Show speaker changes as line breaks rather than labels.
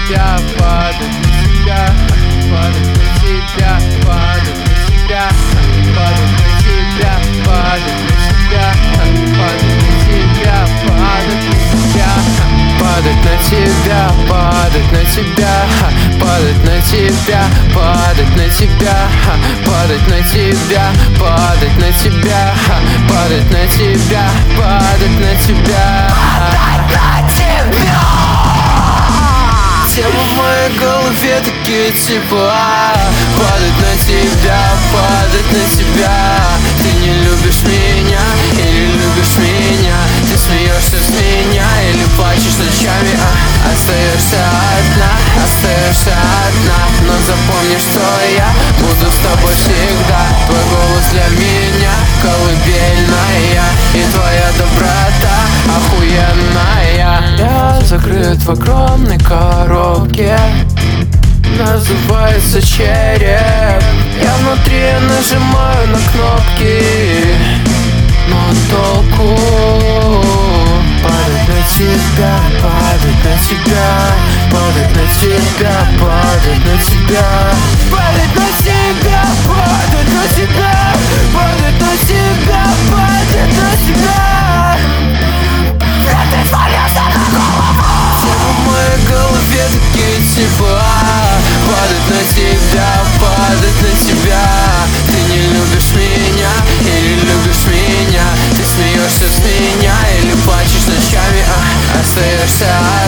тебя, падать на тебя, падать на тебя, падать на тебя, падать на тебя, падать на тебя, падать на тебя, падать на тебя, падать на тебя, падать на тебя, падать на тебя, падать на тебя, падать на тебя, падать на тебя, падать на тебя, падать на тебя. Тема в моей голове такие тепла. Падать на тебя, падать на тебя. Ты не любишь меня или любишь меня? Ты смеешься с меня или плачешь ночами? Остаешься одна. Но запомни, что я буду с тобой всегда. Твой голос для меня колыбельная, и твоя доброта охуенная. Я закрыт в огромной коробке, называется череп. Я внутри нажимаю на кнопки, но толку. Падать на тебя, падать на тебя, падать на тебя, падать на тебя, падать на тебя, падать на тебя, падать на тебя, падать на тебя. Ты свалился на голову. Тема в моей голове такие тепла. Падать на тебя, падать на тебя. Ты не любишь меня или любишь меня? Ты смеешься с меня или плачешь ночами? Остаешься